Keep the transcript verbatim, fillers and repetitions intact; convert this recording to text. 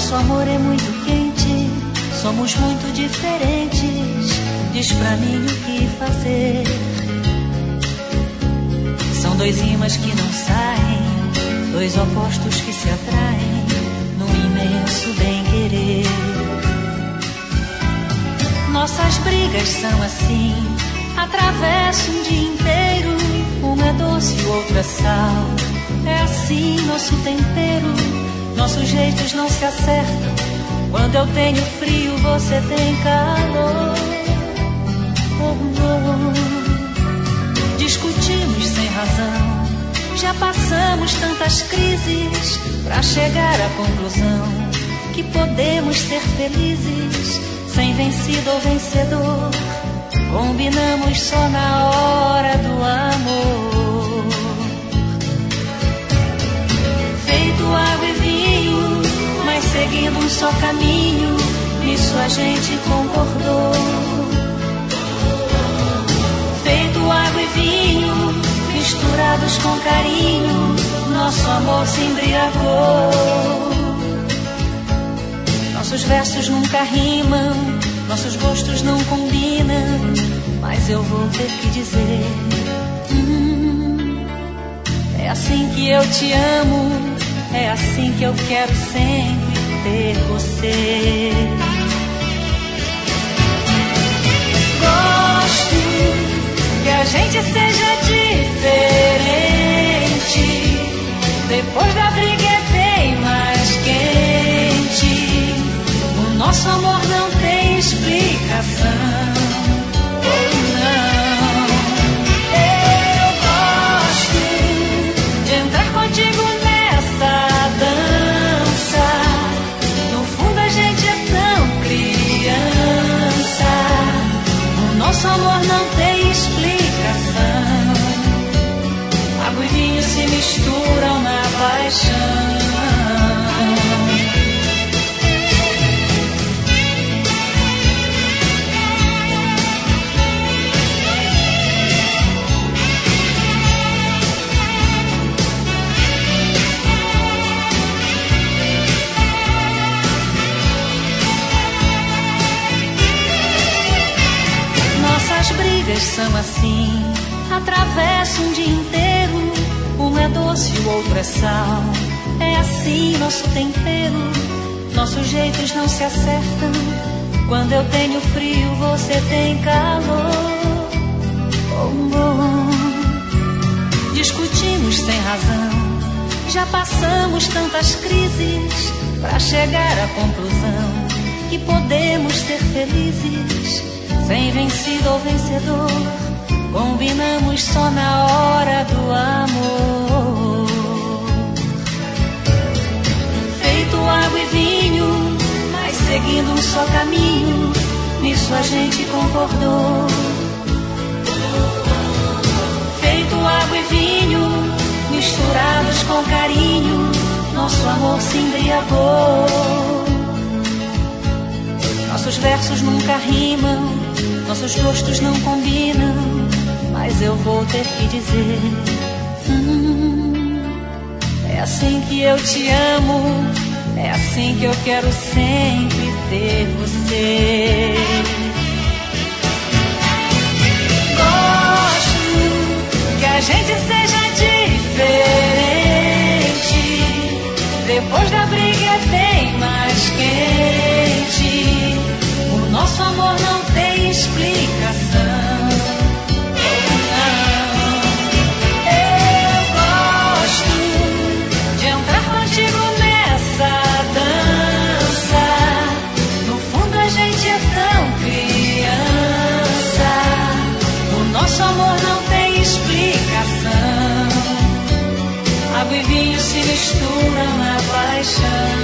Nosso amor é muito quente, somos muito diferentes. Diz pra mim o que fazer. São dois imãs que não saem, dois opostos que se atraem num imenso bem-querer. Nossas brigas são assim, atravessa um dia inteiro. Um é doce, o outro é sal. É assim nosso tempero. Nossos jeitos não se acertam. Quando eu tenho frio, você tem calor. Oh, oh. Discutimos sem razão. Já passamos tantas crises pra chegar à conclusão que podemos ser felizes sem vencido ou vencedor. Combinamos só na hora do amor. Feito água e vinho, mas seguindo um só caminho, nisso a gente concordou. Feito água e vinho, misturados com carinho, nosso amor se embriagou. Nossos versos nunca rimam, nossos gostos não combinam, mas eu vou ter que dizer, hum, é assim que eu te amo, é assim que eu quero sempre ter você. Gosto que a gente seja diferente, depois da briga é bem mais quente. O nosso amor não tem explicação. Oh, não. Eu gosto de entrar contigo nessa dança. No fundo a gente é tão criança. O nosso amor não tem explicação. Água e vinho se misturam na paixão. São assim, atravessa um dia inteiro. Um é doce, o outro é sal. É assim nosso tempero. Nossos jeitos não se acertam. Quando eu tenho frio, você tem calor. Oh, oh. Discutimos sem razão. Já passamos tantas crises pra chegar à conclusão que podemos ser felizes sem vencido ou vencedor. Combinamos só na hora do amor. Feito água e vinho, mas seguindo um só caminho, nisso a gente concordou. Feito água e vinho, misturados com carinho, nosso amor se embriagou. Nossos versos nunca rimam, nossos gostos não combinam, mas eu vou ter que dizer, hum, é assim que eu te amo, é assim que eu quero sempre ter você. Gosto que a gente seja diferente, depois da briga é bem mais quente. O nosso amor não tem explicação. Oh, não. Eu gosto de entrar contigo nessa dança. No fundo a gente é tão criança. O nosso amor não tem explicação. Água e vinho se misturam na paixão.